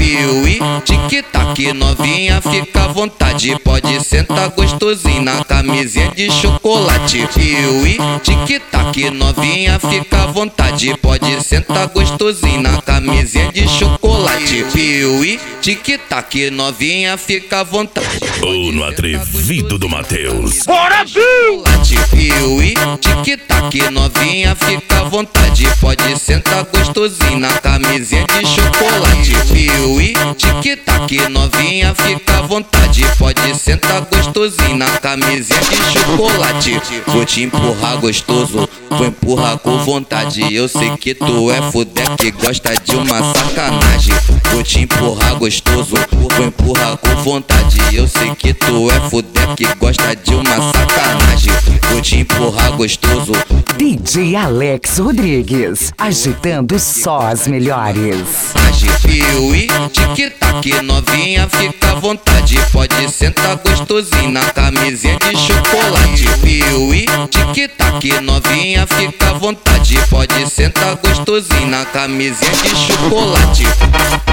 piuí, tic-tac, novinha, fica à vontade. Pode sentar gostosinho na camisinha de chocolate. Piuí, tic-tac, novinha, fica à vontade. Pode sentar gostosinho na camisinha de chocolate. Piuí, tic-tac, novinha, fica à vontade. Ou no atrevido do Matheus. Bora, piuí, tic-tac, novinha, fica à vontade. Pode sentar gostosinho na camisinha de chocolate. Piuí, tic-tac, novinha, fica à vontade. Pode sentar gostosinho na camisinha de chocolate. Vou te empurrar gostoso, vou empurrar com vontade. Eu sei que tu é fudé que gosta de uma sacanagem. Vou te empurrar gostoso, vou empurrar com vontade. Eu sei que tu é fudé que gosta de uma sacanagem. Vou te empurrar gostoso. DJ Alex Rodrigues, agitando só as melhores. Piuí, tic-tac, novinha, fica à vontade. Pode sentar gostosinho na camisinha de chocolate. Piuí, tic-tac, novinha, fica à vontade. Pode sentar gostosinho na camisinha de chocolate.